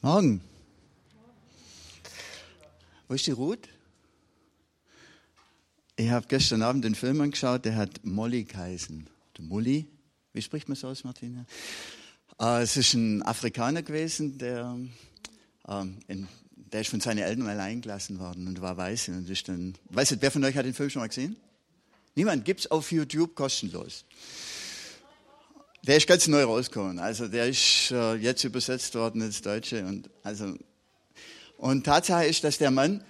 Morgen. Wo ist die Ruth? Ich habe gestern Abend den Film angeschaut, der hat Molly geheißen. Der Molly, wie spricht man so aus, Martina? Es ist ein Afrikaner gewesen, der ist von seinen Eltern allein gelassen worden und war weiß. Und ist dann, weißt du, wer von euch hat den Film schon mal gesehen? Niemand, gibt's auf YouTube kostenlos. Der ist ganz neu rausgekommen. Also der ist jetzt übersetzt worden ins Deutsche. Und Tatsache ist, dass der Mann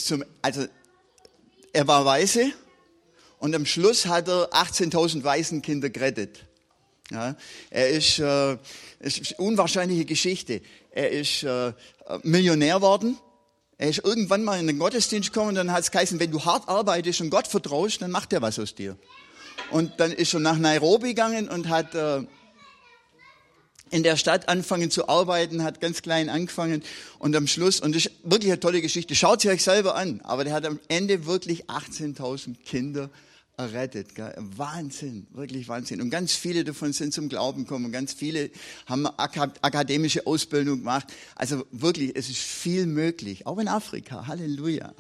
er war Waise und am Schluss hat er 18.000 Waisenkinder gerettet. Ja, ist eine unwahrscheinliche Geschichte. Er ist Millionär worden. Er ist irgendwann mal in den Gottesdienst gekommen und dann hat es geheißen, wenn du hart arbeitest und Gott vertraust, dann macht er was aus dir. Und dann ist er nach Nairobi gegangen und hat in der Stadt angefangen zu arbeiten, hat ganz klein angefangen und am Schluss, und das ist wirklich eine tolle Geschichte, schaut sie euch selber an, aber der hat am Ende wirklich 18.000 Kinder errettet. Gell? Wahnsinn, wirklich Wahnsinn. Und ganz viele davon sind zum Glauben gekommen und ganz viele haben akademische Ausbildung gemacht. Also wirklich, es ist viel möglich, auch in Afrika. Halleluja.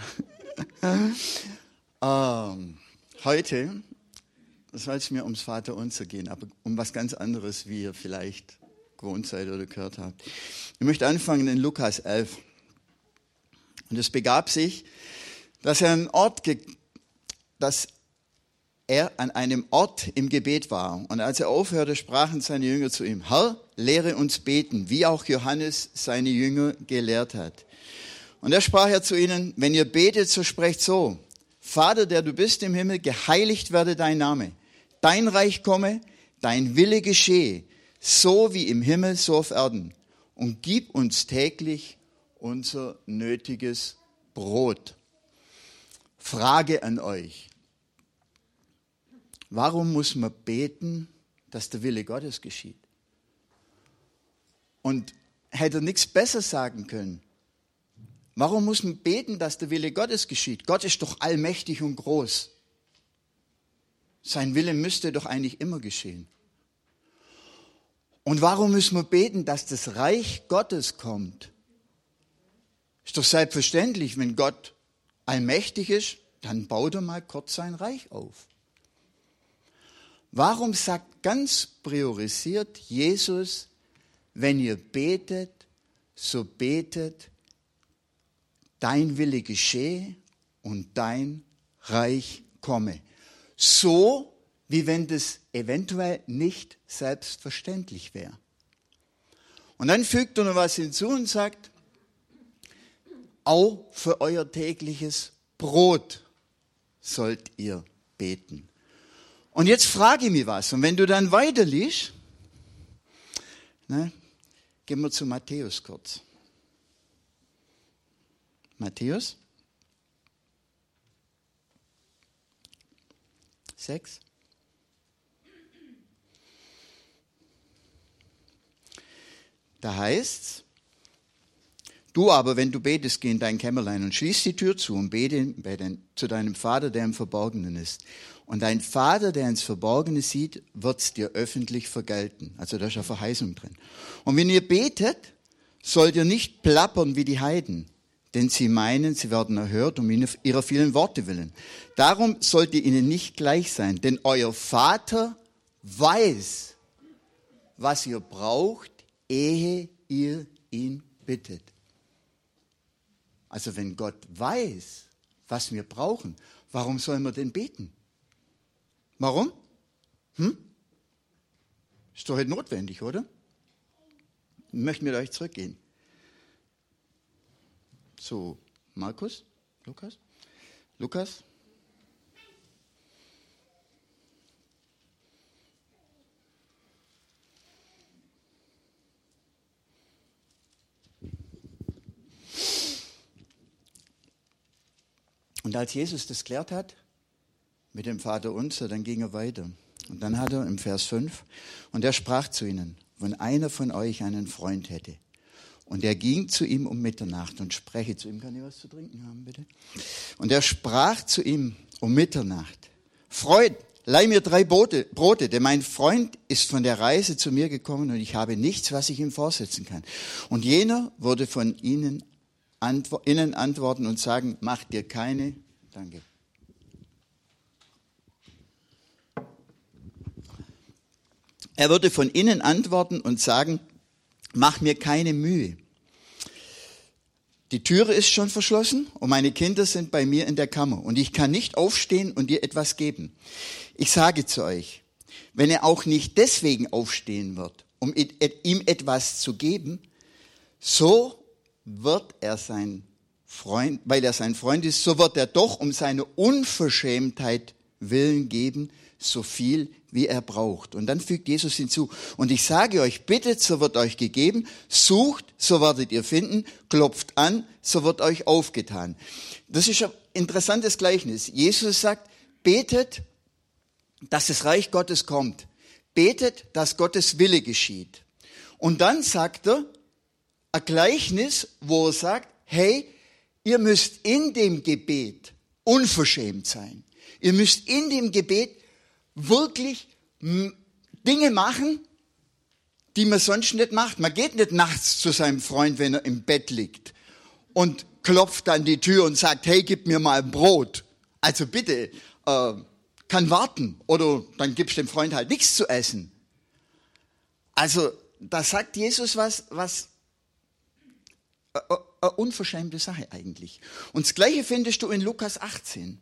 Heute soll es mir ums Vaterunser gehen, aber um was ganz anderes, wie ihr vielleicht gewohnt seid oder gehört habt. Ich möchte anfangen in Lukas 11. Und es begab sich, dass er an einem Ort im Gebet war. Und als er aufhörte, sprachen seine Jünger zu ihm: Herr, lehre uns beten, wie auch Johannes seine Jünger gelehrt hat. Und er sprach zu ihnen: Wenn ihr betet, so sprecht so: Vater, der du bist im Himmel, geheiligt werde dein Name. Dein Reich komme, dein Wille geschehe, so wie im Himmel, so auf Erden. Und gib uns täglich unser nötiges Brot. Frage an euch. Warum muss man beten, dass der Wille Gottes geschieht? Und hätte er nichts besser sagen können? Warum muss man beten, dass der Wille Gottes geschieht? Gott ist doch allmächtig und groß. Sein Wille müsste doch eigentlich immer geschehen. Und warum müssen wir beten, dass das Reich Gottes kommt? Ist doch selbstverständlich, wenn Gott allmächtig ist, dann baut er mal kurz sein Reich auf. Warum sagt ganz priorisiert Jesus, wenn ihr betet, so betet, dein Wille geschehe und dein Reich komme? So, wie wenn das eventuell nicht selbstverständlich wäre. Und dann fügt er noch was hinzu und sagt, auch für euer tägliches Brot sollt ihr beten. Und jetzt frage ich mich was. Und wenn du dann weiterliest, gehen wir zu Matthäus kurz. Matthäus 6. Da heißt's: Du aber, wenn du betest, geh in dein Kämmerlein und schließ die Tür zu und bete zu deinem Vater, der im Verborgenen ist. Und dein Vater, der ins Verborgene sieht, wird's dir öffentlich vergelten. Also da ist eine Verheißung drin. Und wenn ihr betet, sollt ihr nicht plappern wie die Heiden, denn sie meinen, sie werden erhört um ihrer vielen Worte willen. Darum sollt ihr ihnen nicht gleich sein, denn euer Vater weiß, was ihr braucht, ehe ihr ihn bittet. Also wenn Gott weiß, was wir brauchen, warum sollen wir denn beten? Warum? Ist doch nicht notwendig, oder? Ich möchte mit euch zurückgehen. So, Lukas. Und als Jesus das klärt hat mit dem Vaterunser, dann ging er weiter. Und dann hat er im Vers 5, und er sprach zu ihnen: Wenn einer von euch einen Freund hätte, und er ging zu ihm um Mitternacht und spreche zu ihm: Kann ich was zu trinken haben, bitte? Und er sprach zu ihm um Mitternacht: Freund, leih mir 3 Brote, denn mein Freund ist von der Reise zu mir gekommen und ich habe nichts, was ich ihm vorsetzen kann. Und jener würde von ihnen antworten und sagen, mach dir keine, danke. Er würde von innen antworten und sagen, mach mir keine Mühe. Die Türe ist schon verschlossen und meine Kinder sind bei mir in der Kammer und ich kann nicht aufstehen und dir etwas geben. Ich sage zu euch, wenn er auch nicht deswegen aufstehen wird, um ihm etwas zu geben, so wird er sein Freund, weil er sein Freund ist, so wird er doch um seine Unverschämtheit willen geben, so viel wie er braucht. Und dann fügt Jesus hinzu, und ich sage euch, bittet, so wird euch gegeben, sucht, so werdet ihr finden, klopft an, so wird euch aufgetan. Das ist ein interessantes Gleichnis. Jesus sagt, betet, dass das Reich Gottes kommt. Betet, dass Gottes Wille geschieht. Und dann sagt er ein Gleichnis, wo er sagt, hey, ihr müsst in dem Gebet unverschämt sein. Ihr müsst in dem Gebet wirklich Dinge machen, die man sonst nicht macht. Man geht nicht nachts zu seinem Freund, wenn er im Bett liegt und klopft an die Tür und sagt, hey, gib mir mal ein Brot. Also bitte, kann warten. Oder dann gibst du dem Freund halt nichts zu essen. Also da sagt Jesus was eine unverschämte Sache eigentlich. Und das Gleiche findest du in Lukas 18.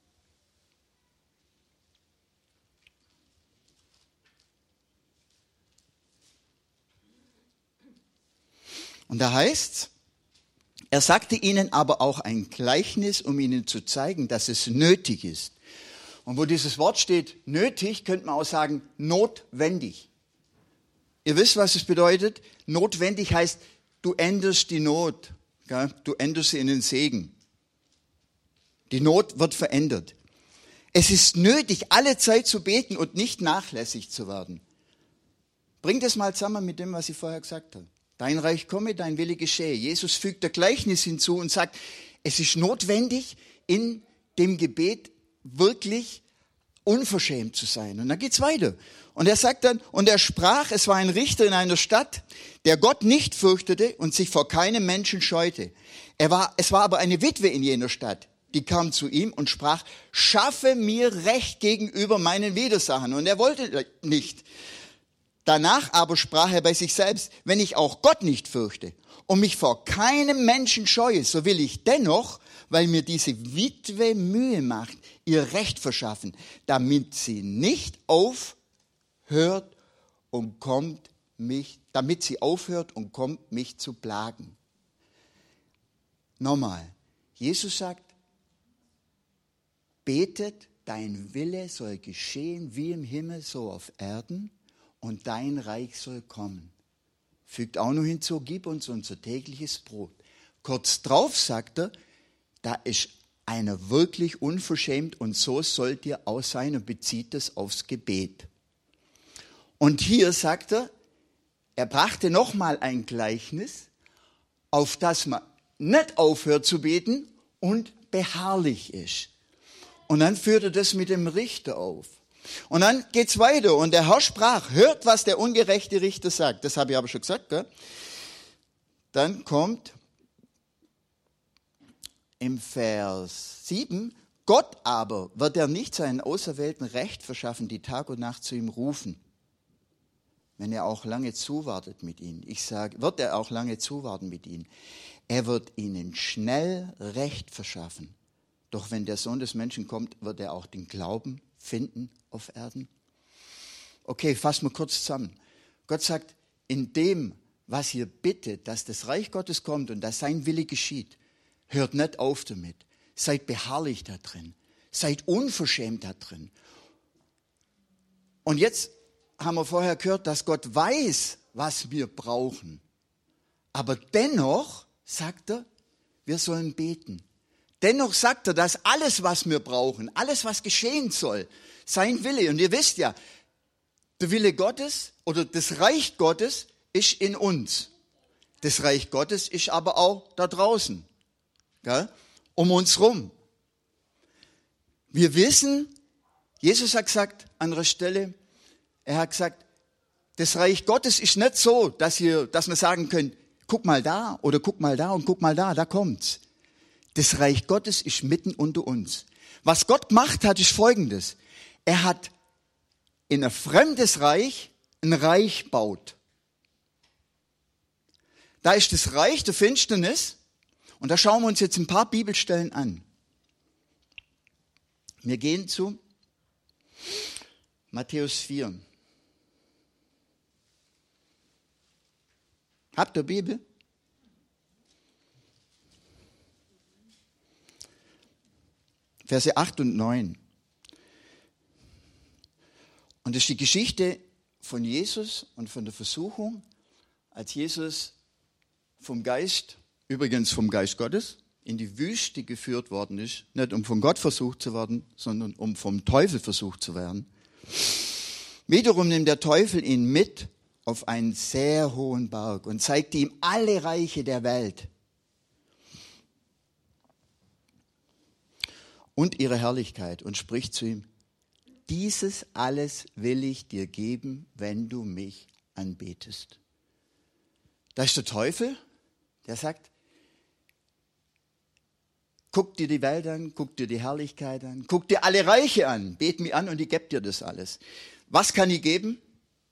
Und da heißt's, er sagte ihnen aber auch ein Gleichnis, um ihnen zu zeigen, dass es nötig ist. Und wo dieses Wort steht, nötig, könnte man auch sagen, notwendig. Ihr wisst, was es bedeutet? Notwendig heißt, du änderst die Not. Gell? Du änderst sie in den Segen. Die Not wird verändert. Es ist nötig, alle Zeit zu beten und nicht nachlässig zu werden. Bring das mal zusammen mit dem, was ich vorher gesagt habe. Dein Reich komme, dein Wille geschehe. Jesus fügt ein Gleichnis hinzu und sagt, es ist notwendig, in dem Gebet wirklich unverschämt zu sein. Und dann geht's weiter. Und er sagt dann, und er sprach, es war ein Richter in einer Stadt, der Gott nicht fürchtete und sich vor keinem Menschen scheute. Es war aber eine Witwe in jener Stadt, die kam zu ihm und sprach, schaffe mir Recht gegenüber meinen Widersachern. Und er wollte nicht. Danach aber sprach er bei sich selbst, wenn ich auch Gott nicht fürchte und mich vor keinem Menschen scheue, so will ich dennoch, weil mir diese Witwe Mühe macht, ihr Recht verschaffen, damit sie nicht aufhört und kommt mich zu plagen. Nochmal, Jesus sagt, betet, dein Wille soll geschehen wie im Himmel, so auf Erden. Und dein Reich soll kommen. Fügt auch noch hinzu, gib uns unser tägliches Brot. Kurz drauf sagt er, da ist einer wirklich unverschämt und so sollt ihr auch sein und bezieht das aufs Gebet. Und hier sagt er brachte nochmal ein Gleichnis, auf das man nicht aufhört zu beten und beharrlich ist. Und dann führt er das mit dem Richter auf. Und dann geht's weiter. Und der Herr sprach, hört, was der ungerechte Richter sagt. Das habe ich aber schon gesagt. Gell? Dann kommt im Vers 7, Gott aber wird er nicht seinen Auserwählten Recht verschaffen, die Tag und Nacht zu ihm rufen, wenn er auch lange zuwartet mit ihnen. Ich sage, wird er auch lange zuwarten mit ihnen. Er wird ihnen schnell Recht verschaffen. Doch wenn der Sohn des Menschen kommt, wird er auch den Glauben finden auf Erden? Okay, fassen wir kurz zusammen. Gott sagt, in dem, was ihr bittet, dass das Reich Gottes kommt und dass sein Wille geschieht, hört nicht auf damit. Seid beharrlich da drin. Seid unverschämt da drin. Und jetzt haben wir vorher gehört, dass Gott weiß, was wir brauchen. Aber dennoch sagt er, wir sollen beten. Dennoch sagt er, dass alles, was wir brauchen, alles, was geschehen soll, sein Wille. Und ihr wisst ja, der Wille Gottes oder das Reich Gottes ist in uns. Das Reich Gottes ist aber auch da draußen, gell? Um uns rum. Wir wissen, Jesus hat gesagt an einer Stelle, er hat gesagt, das Reich Gottes ist nicht so, dass wir sagen können, guck mal da oder guck mal da und guck mal da kommt's. Das Reich Gottes ist mitten unter uns. Was Gott gemacht hat, ist Folgendes. Er hat in ein fremdes Reich ein Reich baut. Da ist das Reich der Finsternis und da schauen wir uns jetzt ein paar Bibelstellen an. Wir gehen zu Matthäus 4. Habt ihr Bibel? Verse 8 und 9. Und das ist die Geschichte von Jesus und von der Versuchung, als Jesus vom Geist, übrigens vom Geist Gottes, in die Wüste geführt worden ist, nicht um von Gott versucht zu werden, sondern um vom Teufel versucht zu werden. Wiederum nimmt der Teufel ihn mit auf einen sehr hohen Berg und zeigt ihm alle Reiche der Welt und ihre Herrlichkeit und spricht zu ihm, dieses alles will ich dir geben, wenn du mich anbetest. Da ist der Teufel, der sagt, guck dir die Welt an, guck dir die Herrlichkeit an, guck dir alle Reiche an, bet mich an und ich gebe dir das alles. Was kann ich geben?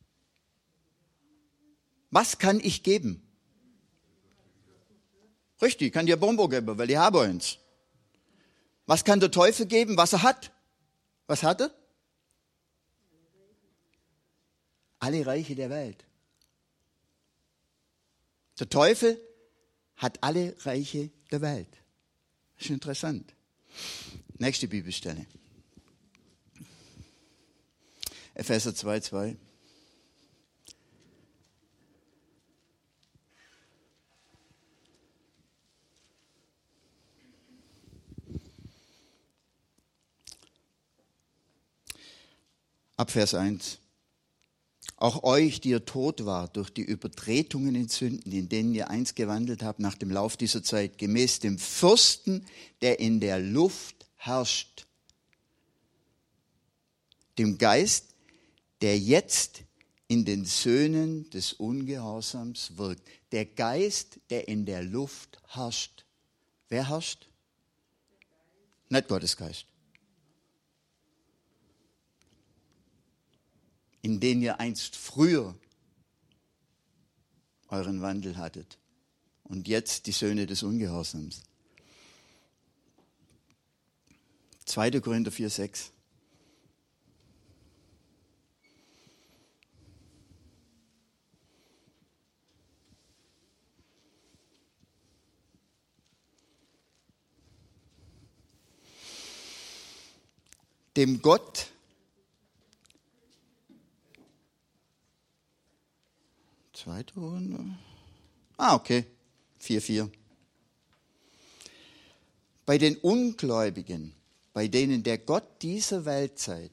Was kann ich geben? Richtig, ich kann dir Bonbon geben, weil ich habe eins. Was kann der Teufel geben, was er hat? Was hat er? Alle Reiche der Welt. Der Teufel hat alle Reiche der Welt. Das ist interessant. Nächste Bibelstelle. Epheser 2,2. Ab Vers 1. Auch euch, die ihr tot wart durch die Übertretungen in Sünden, in denen ihr einst gewandelt habt nach dem Lauf dieser Zeit, gemäß dem Fürsten, der in der Luft herrscht, dem Geist, der jetzt in den Söhnen des Ungehorsams wirkt. Der Geist, der in der Luft herrscht. Wer herrscht? Nicht Gottes Geist. In denen ihr einst früher euren Wandel hattet und jetzt die Söhne des Ungehorsams. 2. Korinther 4,6. Dem Gott, zweite Runde. Okay, 4,4. Bei den Ungläubigen, bei denen der Gott dieser Weltzeit,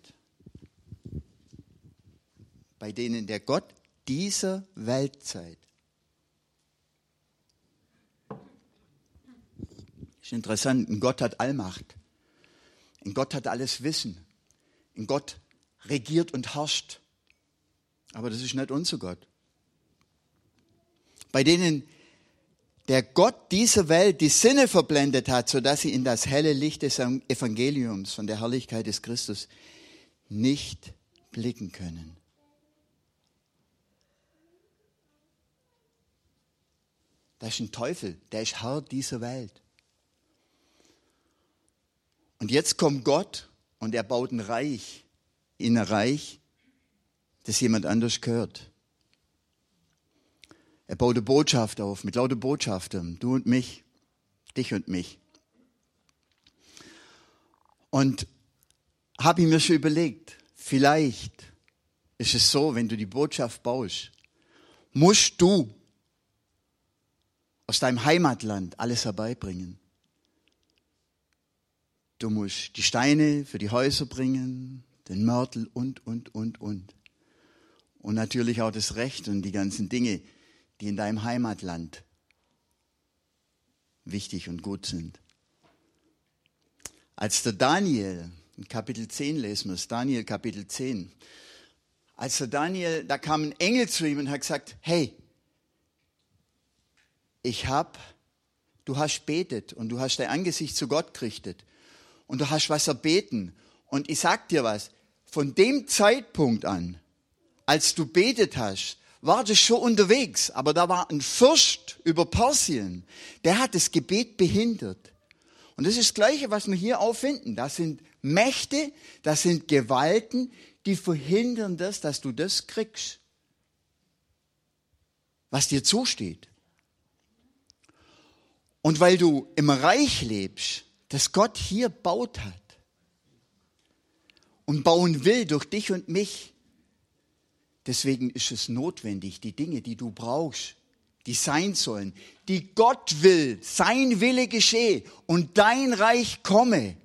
ist interessant, ein Gott hat Allmacht, ein Gott hat alles Wissen, ein Gott regiert und herrscht, aber das ist nicht unser Gott. Bei denen der Gott dieser Welt die Sinne verblendet hat, sodass sie in das helle Licht des Evangeliums von der Herrlichkeit des Christus nicht blicken können. Da ist ein Teufel, der ist Herr dieser Welt. Und jetzt kommt Gott und er baut ein Reich, in ein Reich, das jemand anders gehört. Er baut eine Botschaft auf, mit lauter Botschaftern, du und mich, dich und mich. Und habe ich mir schon überlegt, vielleicht ist es so, wenn du die Botschaft baust, musst du aus deinem Heimatland alles herbeibringen. Du musst die Steine für die Häuser bringen, den Mörtel und. Und natürlich auch das Recht und die ganzen Dinge, die in deinem Heimatland wichtig und gut sind. Als der Daniel In Kapitel 10 lesen wir es, Daniel Kapitel 10. Also Daniel, da kam ein Engel zu ihm und hat gesagt, hey, du hast betet und du hast dein Angesicht zu Gott gerichtet und du hast was erbeten. Und ich sag dir was, von dem Zeitpunkt an, als du betet hast, war das schon unterwegs. Aber da war ein Fürst über Persien, der hat das Gebet behindert. Und das ist das Gleiche, was wir hier auch finden. Das sind Mächte, das sind Gewalten, die verhindern das, dass du das kriegst, was dir zusteht. Und weil du im Reich lebst, das Gott hier baut hat und bauen will durch dich und mich, deswegen ist es notwendig, die Dinge, die du brauchst, die sein sollen, die Gott will, sein Wille geschehe und dein Reich komme,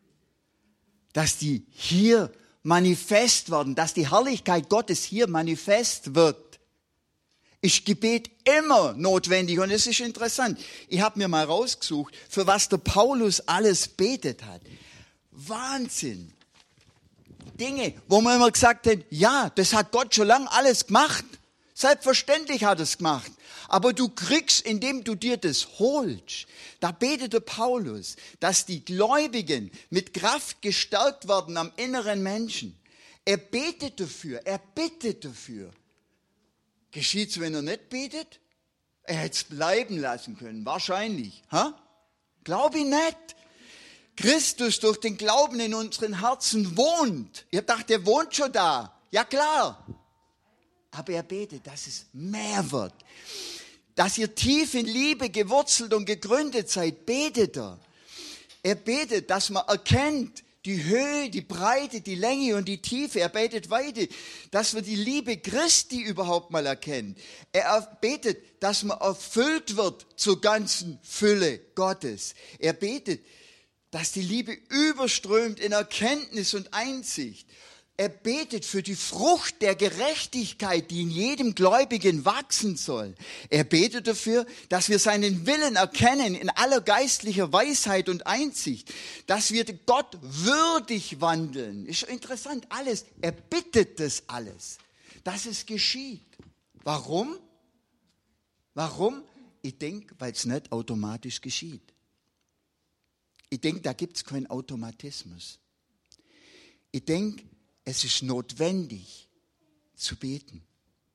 dass die hier manifest werden, dass die Herrlichkeit Gottes hier manifest wird, ist Gebet immer notwendig. Und es ist interessant. Ich habe mir mal rausgesucht, für was der Paulus alles betet hat. Wahnsinn. Dinge, wo man immer gesagt hat, ja, das hat Gott schon lange alles gemacht. Selbstverständlich hat er es gemacht. Aber du kriegst, indem du dir das holst. Da betete Paulus, dass die Gläubigen mit Kraft gestärkt werden am inneren Menschen. Er betet dafür, er bittet dafür. Geschieht's, wenn er nicht betet? Er hätte es bleiben lassen können, wahrscheinlich. Glaube ich nicht. Christus durch den Glauben in unseren Herzen wohnt. Ihr dacht, er wohnt schon da. Ja klar. Aber er betet, dass es mehr wird. Dass ihr tief in Liebe gewurzelt und gegründet seid, betet er. Er betet, dass man erkennt, die Höhe, die Breite, die Länge und die Tiefe. Er betet weiter, dass wir die Liebe Christi überhaupt mal erkennen. Er betet, dass man erfüllt wird zur ganzen Fülle Gottes. Er betet, dass die Liebe überströmt in Erkenntnis und Einsicht. Er betet für die Frucht der Gerechtigkeit, die in jedem Gläubigen wachsen soll. Er betet dafür, dass wir seinen Willen erkennen in aller geistlicher Weisheit und Einsicht, dass wir Gott würdig wandeln. Ist interessant, alles. Er bittet das alles, dass es geschieht. Warum? Warum? Ich denke, weil es nicht automatisch geschieht. Ich denke, da gibt es keinen Automatismus. Ich denke, es ist notwendig zu beten.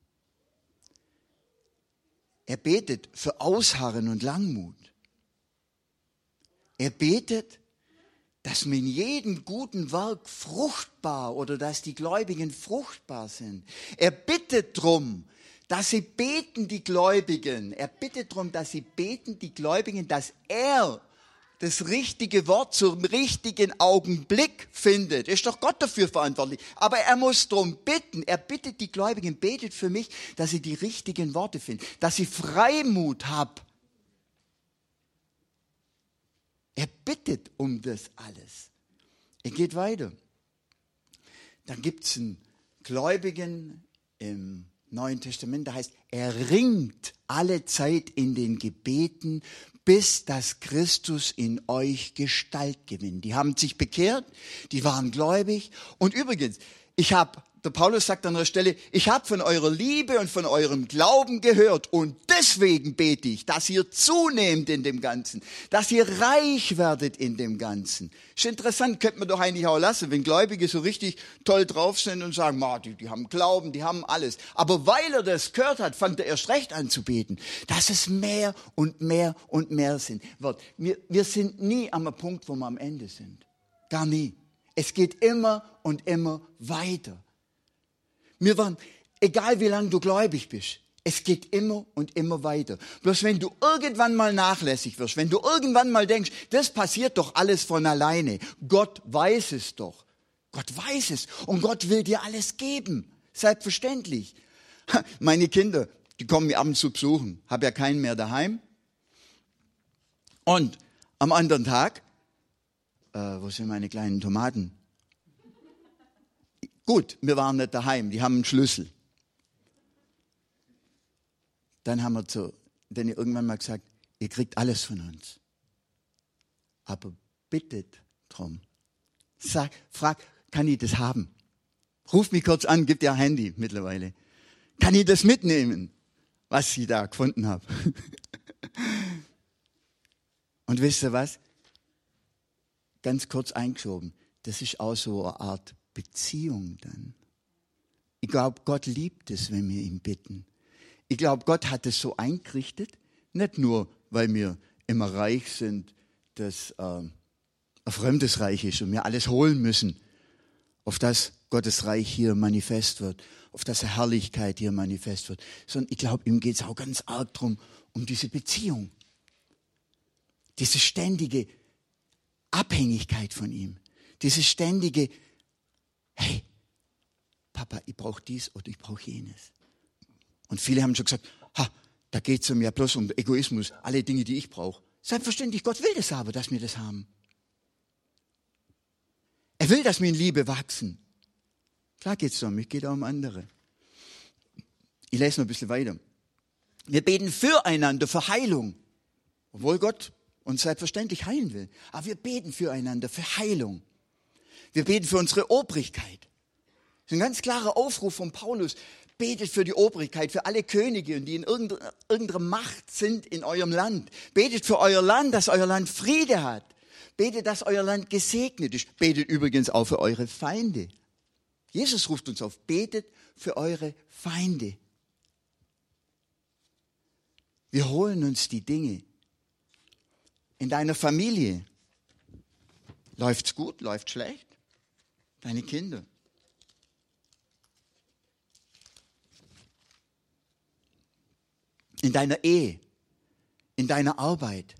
Er betet für Ausharren und Langmut. Er betet, dass wir in jedem guten Werk fruchtbar oder dass die Gläubigen fruchtbar sind. Er bittet darum, dass sie beten, die Gläubigen. Er bittet darum, dass sie beten, die Gläubigen, dass er das richtige Wort zum richtigen Augenblick findet. Ist doch Gott dafür verantwortlich. Aber er muss darum bitten. Er bittet die Gläubigen, betet für mich, dass ich die richtigen Worte finde, dass ich Freimut habe. Er bittet um das alles. Er geht weiter. Dann gibt es einen Gläubigen im Neuen Testament, da heißt, er ringt alle Zeit in den Gebeten, bis dass Christus in euch Gestalt gewinnt. Die haben sich bekehrt, die waren gläubig. Und übrigens, der Paulus sagt an der Stelle, ich habe von eurer Liebe und von eurem Glauben gehört und deswegen bete ich, dass ihr zunehmt in dem Ganzen, dass ihr reich werdet in dem Ganzen. Ist interessant, könnte man doch eigentlich auch lassen, wenn Gläubige so richtig toll drauf sind und sagen, die haben Glauben, die haben alles. Aber weil er das gehört hat, fängt er erst recht an zu beten, dass es mehr und mehr und mehr wird. Wir sind nie am Punkt, wo wir am Ende sind. Gar nie. Es geht immer und immer weiter. Egal wie lange du gläubig bist, es geht immer und immer weiter. Bloß wenn du irgendwann mal nachlässig wirst, wenn du irgendwann mal denkst, das passiert doch alles von alleine. Gott weiß es doch. Gott weiß es und Gott will dir alles geben. Selbstverständlich. Meine Kinder, die kommen mir ab und zu besuchen. Habe ja keinen mehr daheim. Und am anderen Tag, wo sind meine kleinen Tomaten? Gut, wir waren nicht daheim, die haben einen Schlüssel. Dann haben wir denen irgendwann mal gesagt, ihr kriegt alles von uns. Aber bittet drum, Frag, kann ich das haben? Ruf mich kurz an, gib dir ein Handy mittlerweile. Kann ich das mitnehmen, was ich da gefunden habe? Und wisst ihr was? Ganz kurz eingeschoben. Das ist auch so eine Art Beziehung dann. Ich glaube, Gott liebt es, wenn wir ihn bitten. Ich glaube, Gott hat es so eingerichtet, nicht nur, weil wir immer reich sind, dass ein fremdes Reich ist und wir alles holen müssen, auf das Gottes Reich hier manifest wird, auf das Herrlichkeit hier manifest wird, sondern ich glaube, ihm geht es auch ganz arg darum, um diese Beziehung, diese ständige Abhängigkeit von ihm, diese ständige, hey, Papa, ich brauche dies oder ich brauche jenes. Und viele haben schon gesagt, da geht es ja bloß um Egoismus, alle Dinge, die ich brauche. Selbstverständlich, Gott will das aber, dass wir das haben. Er will, dass wir in Liebe wachsen. Klar geht es um mich, geht auch um andere. Ich lese noch ein bisschen weiter. Wir beten füreinander für Heilung, obwohl Gott uns selbstverständlich heilen will. Aber wir beten füreinander für Heilung. Wir beten für unsere Obrigkeit. Das ist ein ganz klarer Aufruf von Paulus. Betet für die Obrigkeit, für alle Könige, und die in irgendeiner Macht sind in eurem Land. Betet für euer Land, dass euer Land Friede hat. Betet, dass euer Land gesegnet ist. Betet übrigens auch für eure Feinde. Jesus ruft uns auf, betet für eure Feinde. Wir holen uns die Dinge. In deiner Familie läuft's gut, läuft schlecht? Deine Kinder. In deiner Ehe, in deiner Arbeit,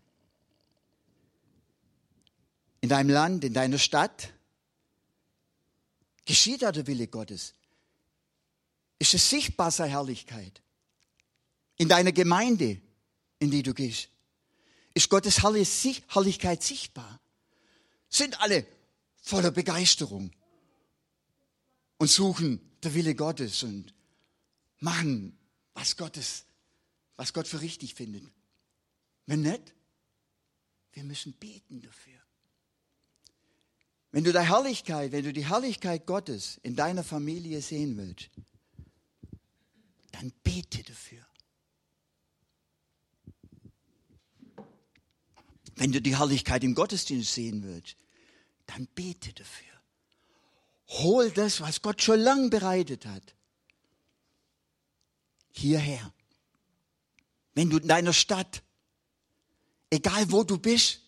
in deinem Land, in deiner Stadt. Geschieht da der Wille Gottes? Ist es sichtbar, seine Herrlichkeit? In deiner Gemeinde, in die du gehst, ist Gottes Herrlichkeit sichtbar? Sind alle voller Begeisterung und suchen der Wille Gottes und machen, was Gott für richtig findet? Wenn nicht, wir müssen beten dafür. Wenn du die Herrlichkeit Gottes in deiner Familie sehen willst, dann bete dafür. Wenn du die Herrlichkeit im Gottesdienst sehen willst, dann bete dafür. Hol das, was Gott schon lange bereitet hat, hierher. Wenn du in deiner Stadt, egal wo du bist,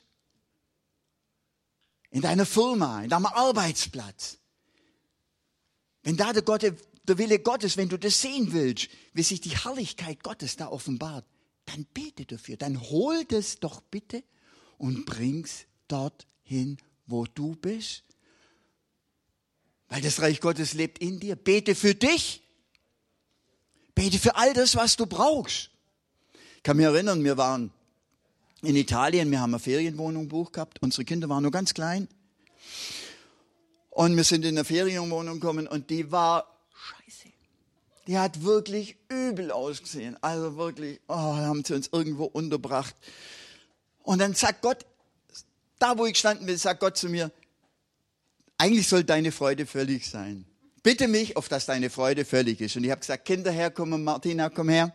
in deiner Firma, in deinem Arbeitsplatz, wenn da der Wille Gottes, wenn du das sehen willst, wie sich die Herrlichkeit Gottes da offenbart, dann bete dafür, dann hol das doch bitte und bring's dorthin, wo du bist. Weil das Reich Gottes lebt in dir. Bete für dich. Bete für all das, was du brauchst. Ich kann mich erinnern, wir waren in Italien, wir haben eine Ferienwohnung gebucht gehabt. Unsere Kinder waren nur ganz klein. Und wir sind in eine Ferienwohnung gekommen und die war scheiße. Die hat wirklich übel ausgesehen. Also wirklich, haben sie uns irgendwo unterbracht. Und dann sagt Gott, da wo ich gestanden bin, sagt Gott zu mir, eigentlich soll deine Freude völlig sein. Bitte mich, auf dass deine Freude völlig ist. Und ich habe gesagt, Kinder herkommen, Martina, komm her.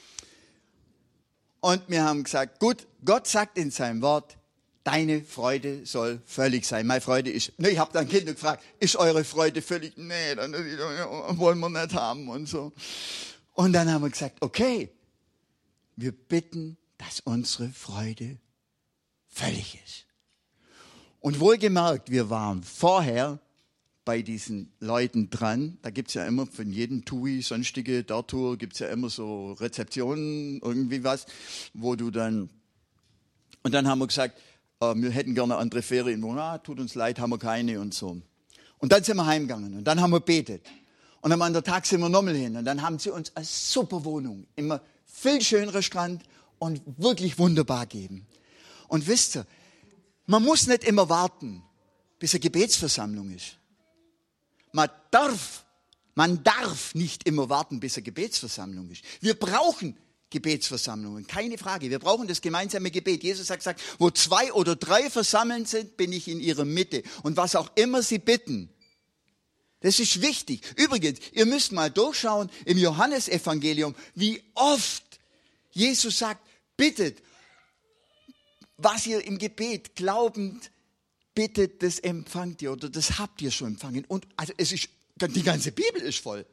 Und wir haben gesagt, gut, Gott sagt in seinem Wort, deine Freude soll völlig sein. Meine Freude ist, ich habe dann Kinder gefragt, ist eure Freude völlig? Nee, dann wollen wir nicht haben und so. Und dann haben wir gesagt, okay, wir bitten, dass unsere Freude völlig ist. Und wohlgemerkt, wir waren vorher bei diesen Leuten dran. Da gibt's ja immer von jedem TUI, sonstige Dartour, gibt's ja immer so Rezeptionen, irgendwie was, wo du dann... Und dann haben wir gesagt, wir hätten gerne andere Ferienwohnung. Tut uns leid, haben wir keine und so. Und dann sind wir heimgegangen und dann haben wir betet. Und am anderen Tag sind wir nochmal hin und dann haben sie uns eine super Wohnung, immer viel schönere Strand und wirklich wunderbar gegeben. Und wisst ihr, man muss nicht immer warten, bis eine Gebetsversammlung ist. Man darf nicht immer warten, bis eine Gebetsversammlung ist. Wir brauchen Gebetsversammlungen, keine Frage. Wir brauchen das gemeinsame Gebet. Jesus hat gesagt, wo 2 oder 3 versammelt sind, bin ich in ihrer Mitte. Und was auch immer sie bitten, das ist wichtig. Übrigens, ihr müsst mal durchschauen im Johannesevangelium, wie oft Jesus sagt, bittet, was ihr im Gebet glaubend bittet, das empfangt ihr oder das habt ihr schon empfangen. Und also die ganze Bibel ist voll.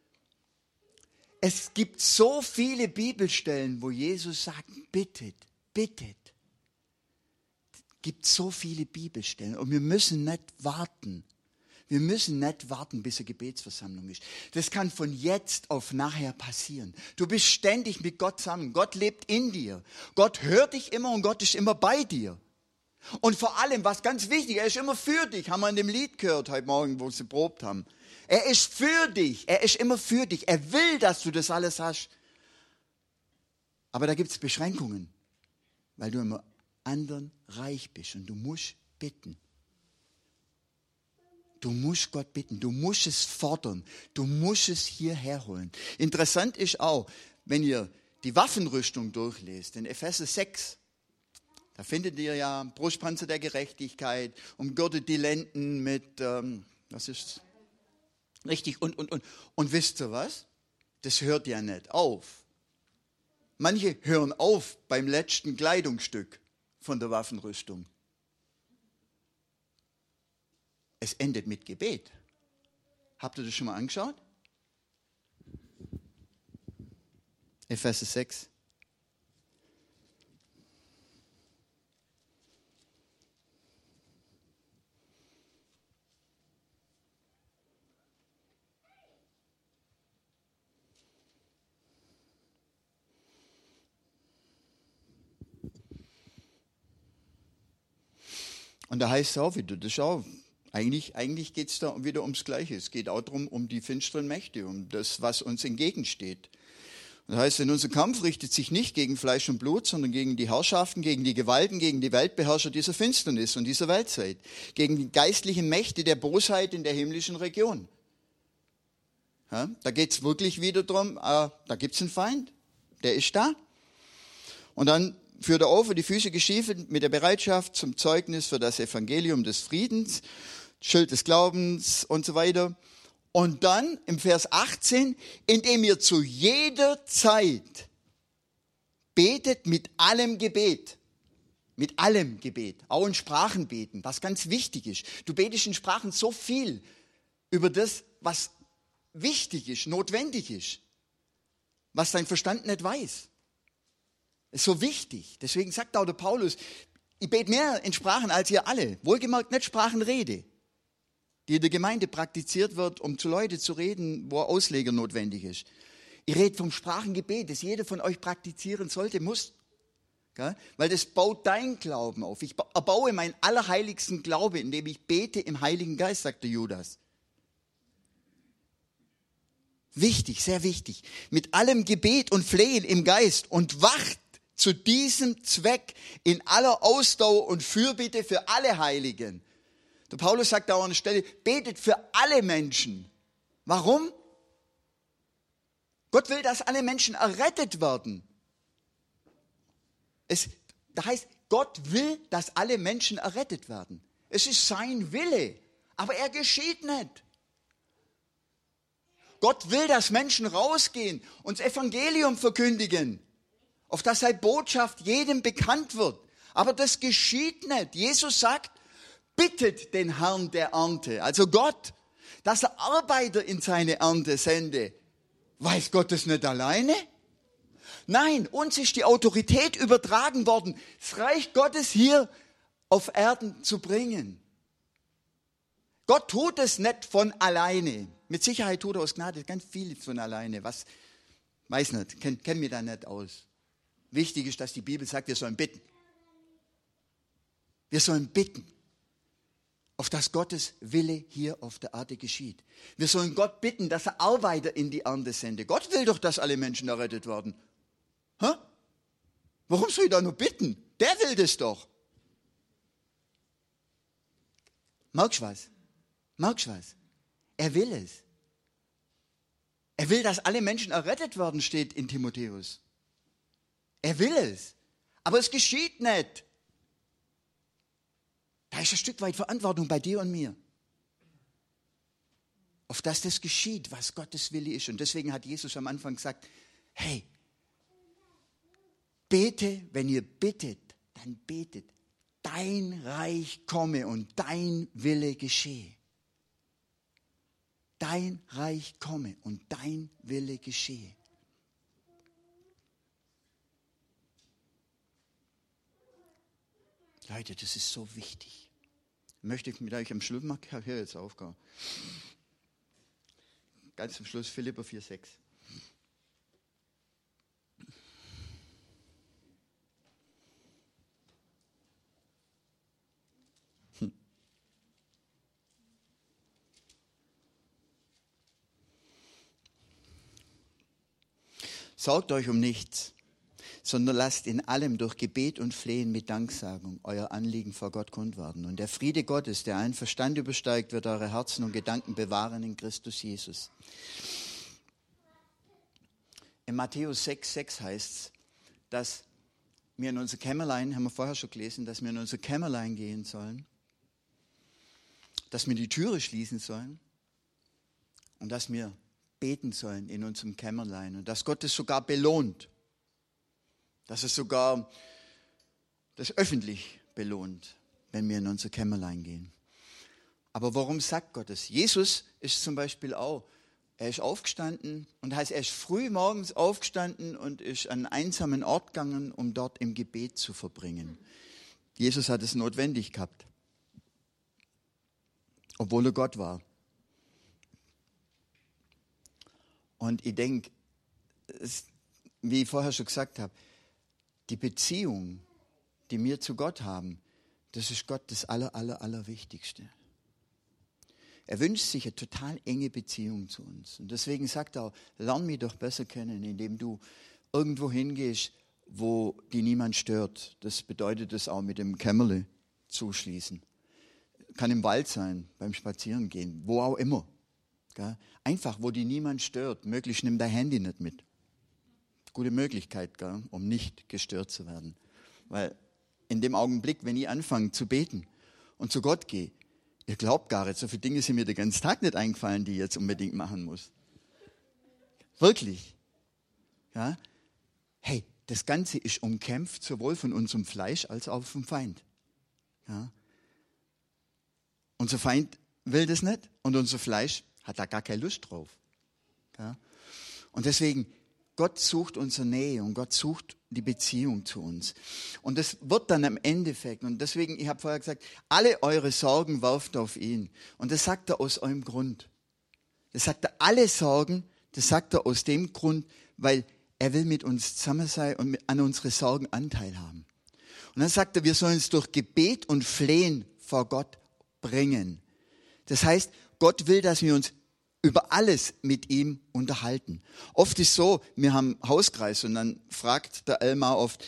Es gibt so viele Bibelstellen, wo Jesus sagt, bittet, bittet. Es gibt so viele Bibelstellen und wir müssen nicht warten. Wir müssen nicht warten, bis eine Gebetsversammlung ist. Das kann von jetzt auf nachher passieren. Du bist ständig mit Gott zusammen. Gott lebt in dir. Gott hört dich immer und Gott ist immer bei dir. Und vor allem, was ganz wichtig, er ist immer für dich. Haben wir in dem Lied gehört heute Morgen, wo sie probt haben. Er ist für dich. Er ist immer für dich. Er will, dass du das alles hast. Aber da gibt es Beschränkungen, weil du immer anderen reich bist und du musst bitten. Du musst Gott bitten, du musst es fordern, du musst es hierher holen. Interessant ist auch, wenn ihr die Waffenrüstung durchlest, in Epheser 6, da findet ihr ja Brustpanzer der Gerechtigkeit, umgürtet die Lenden mit, was ist richtig, und wisst ihr was? Das hört ja nicht auf. Manche hören auf beim letzten Kleidungsstück von der Waffenrüstung. Es endet mit Gebet. Habt ihr das schon mal angeschaut? Epheser 6. Und da heißt es auch wieder, das ist auch, eigentlich geht es da wieder ums Gleiche. Es geht auch darum, um die finsteren Mächte, um das, was uns entgegensteht. Das heißt, denn unser Kampf richtet sich nicht gegen Fleisch und Blut, sondern gegen die Herrschaften, gegen die Gewalten, gegen die Weltbeherrscher dieser Finsternis und dieser Weltzeit, gegen die geistlichen Mächte der Bosheit in der himmlischen Region. Ja, da geht es wirklich wieder darum, da gibt es einen Feind, der ist da. Und dann führt er auf, die Füße gestiefelt mit der Bereitschaft zum Zeugnis für das Evangelium des Friedens, Schild des Glaubens und so weiter. Und dann im Vers 18, indem ihr zu jeder Zeit betet mit allem Gebet. Mit allem Gebet. Auch in Sprachen beten, was ganz wichtig ist. Du betest in Sprachen so viel über das, was wichtig ist, notwendig ist. Was dein Verstand nicht weiß. Ist so wichtig. Deswegen sagt auch der Paulus, ich bete mehr in Sprachen als ihr alle. Wohlgemerkt nicht Sprachenrede, die in der Gemeinde praktiziert wird, um zu Leuten zu reden, wo Ausleger notwendig ist. Ich rede vom Sprachengebet, das jeder von euch praktizieren sollte, muss. Gell? Weil das baut dein Glauben auf. Ich erbaue meinen allerheiligsten Glaube, indem ich bete im Heiligen Geist, sagte Judas. Wichtig, sehr wichtig. Mit allem Gebet und Flehen im Geist und wacht zu diesem Zweck in aller Ausdauer und Fürbitte für alle Heiligen. Der Paulus sagt da an der Stelle, betet für alle Menschen. Warum? Gott will, dass alle Menschen errettet werden. Da heißt, Gott will, dass alle Menschen errettet werden. Es ist sein Wille, aber er geschieht nicht. Gott will, dass Menschen rausgehen und das Evangelium verkündigen, auf das seine Botschaft jedem bekannt wird. Aber das geschieht nicht. Jesus sagt, bittet den Herrn der Ernte, also Gott, dass er Arbeiter in seine Ernte sende. Weiß Gott das nicht alleine? Nein, uns ist die Autorität übertragen worden, das Reich Gottes hier auf Erden zu bringen. Gott tut es nicht von alleine. Mit Sicherheit tut er aus Gnade ganz viel von alleine. Was? Weiß nicht, kenn mich da nicht aus. Wichtig ist, dass die Bibel sagt, wir sollen bitten. Wir sollen bitten, auf dass Gottes Wille hier auf der Erde geschieht. Wir sollen Gott bitten, dass er Arbeiter in die Ernte sende. Gott will doch, dass alle Menschen errettet werden. Hä? Warum soll ich da nur bitten? Der will das doch. Merkst du was? Merkst du was? Er will es. Er will, dass alle Menschen errettet werden, steht in Timotheus. Er will es. Aber es geschieht nicht. Da ist ein Stück weit Verantwortung bei dir und mir. Auf dass das geschieht, was Gottes Wille ist. Und deswegen hat Jesus am Anfang gesagt, hey, bete, wenn ihr bittet, dann betet, dein Reich komme und dein Wille geschehe. Dein Reich komme und dein Wille geschehe. Leute, das ist so wichtig. Möchte ich mit euch am Schluss machen? Ich höre jetzt auf. Ganz zum Schluss Philipper 4,6. Sorgt euch um nichts, sondern lasst in allem durch Gebet und Flehen mit Danksagung euer Anliegen vor Gott kund werden. Und der Friede Gottes, der allen Verstand übersteigt, wird eure Herzen und Gedanken bewahren in Christus Jesus. In Matthäus 6,6 heißt es, dass wir in unser Kämmerlein, haben wir vorher schon gelesen, dass wir in unser Kämmerlein gehen sollen, dass wir die Türe schließen sollen und dass wir beten sollen in unserem Kämmerlein und dass Gott es sogar belohnt, dass es sogar das öffentlich belohnt, wenn wir in unser Kämmerlein gehen. Aber warum sagt Gott es? Jesus ist zum Beispiel auch, er ist aufgestanden und heißt, er ist früh morgens aufgestanden und ist an einen einsamen Ort gegangen, um dort im Gebet zu verbringen. Jesus hat es notwendig gehabt, obwohl er Gott war. Und ich denke, wie ich vorher schon gesagt habe, die Beziehung, die wir zu Gott haben, das ist Gott das Allerwichtigste. Er wünscht sich eine total enge Beziehung zu uns. Und deswegen sagt er auch, lern mich doch besser kennen, indem du irgendwo hingehst, wo die niemand stört. Das bedeutet es auch mit dem Kämmerle zuschließen. Kann im Wald sein, beim Spazierengehen, wo auch immer. Einfach, wo die niemand stört. Möglichst nimm dein Handy nicht mit. Gute Möglichkeit, um nicht gestört zu werden. Weil in dem Augenblick, wenn ich anfange zu beten und zu Gott gehe, ihr glaubt gar nicht, so viele Dinge sind mir den ganzen Tag nicht eingefallen, die ich jetzt unbedingt machen muss. Wirklich. Ja? Hey, das Ganze ist umkämpft, sowohl von unserem Fleisch als auch vom Feind. Ja? Unser Feind will das nicht und unser Fleisch hat da gar keine Lust drauf. Ja? Und deswegen, Gott sucht unsere Nähe und Gott sucht die Beziehung zu uns. Und das wird dann am Endeffekt, und deswegen, ich habe vorher gesagt, alle eure Sorgen werft auf ihn. Und das sagt er aus eurem Grund. Das sagt er, alle Sorgen, das sagt er aus dem Grund, weil er will mit uns zusammen sein und an unsere Sorgen Anteil haben. Und dann sagt er, wir sollen es durch Gebet und Flehen vor Gott bringen. Das heißt, Gott will, dass wir uns über alles mit ihm unterhalten. Oft ist so, wir haben Hauskreis und dann fragt der Elmar oft,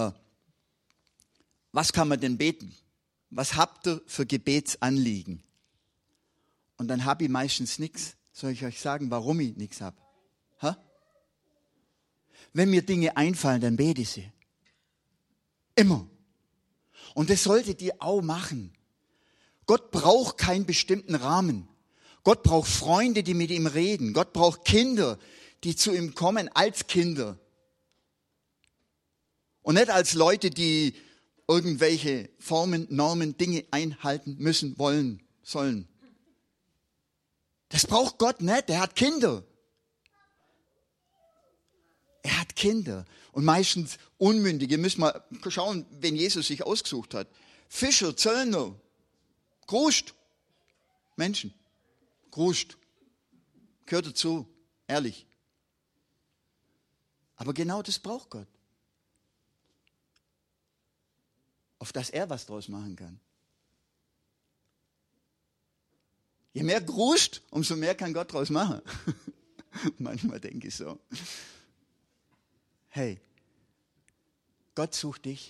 was kann man denn beten? Was habt ihr für Gebetsanliegen? Und dann habe ich meistens nichts. Soll ich euch sagen, warum ich nichts habe? Wenn mir Dinge einfallen, dann bete ich sie. Immer. Und das solltet ihr auch machen. Gott braucht keinen bestimmten Rahmen. Gott braucht Freunde, die mit ihm reden. Gott braucht Kinder, die zu ihm kommen als Kinder. Und nicht als Leute, die irgendwelche Formen, Normen, Dinge einhalten müssen, wollen, sollen. Das braucht Gott nicht. Er hat Kinder. Er hat Kinder. Und meistens Unmündige. Ihr müsst mal schauen, wen Jesus sich ausgesucht hat. Fischer, Zöllner, Gruscht, Menschen. Gruscht. Gehört dazu. Ehrlich. Aber genau das braucht Gott. Auf dass er was draus machen kann. Je mehr gruscht, umso mehr kann Gott draus machen. Manchmal denke ich so. Hey, Gott sucht dich.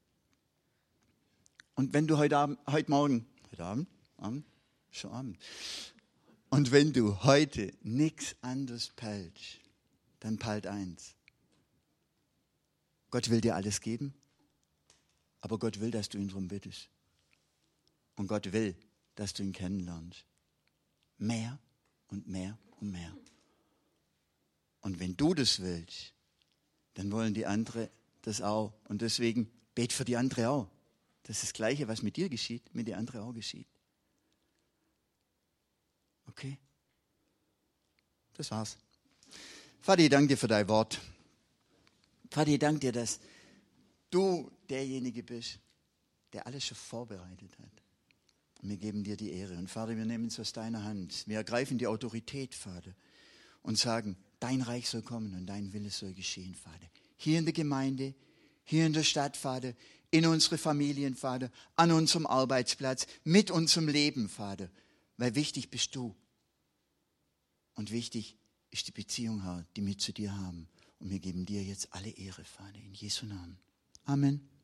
Und wenn du heute Morgen, schon Abend, und wenn du heute nichts anderes peilst, dann peilt eins. Gott will dir alles geben, aber Gott will, dass du ihn darum bittest. Und Gott will, dass du ihn kennenlernst. Mehr und mehr und mehr. Und wenn du das willst, dann wollen die anderen das auch. Und deswegen bet für die andere auch. Das ist das Gleiche, was mit dir geschieht, mit den anderen auch geschieht. Okay? Das war's. Vater, ich danke dir für dein Wort. Vater, ich danke dir, dass du derjenige bist, der alles schon vorbereitet hat. Und wir geben dir die Ehre. Und Vater, wir nehmen es aus deiner Hand. Wir ergreifen die Autorität, Vater, und sagen, dein Reich soll kommen und dein Wille soll geschehen, Vater. Hier in der Gemeinde, hier in der Stadt, Vater, in unsere Familien, Vater, an unserem Arbeitsplatz, mit unserem Leben, Vater. Weil wichtig bist du. Und wichtig ist die Beziehung, Herr, die wir zu dir haben. Und wir geben dir jetzt alle Ehre, Vater, in Jesu Namen. Amen.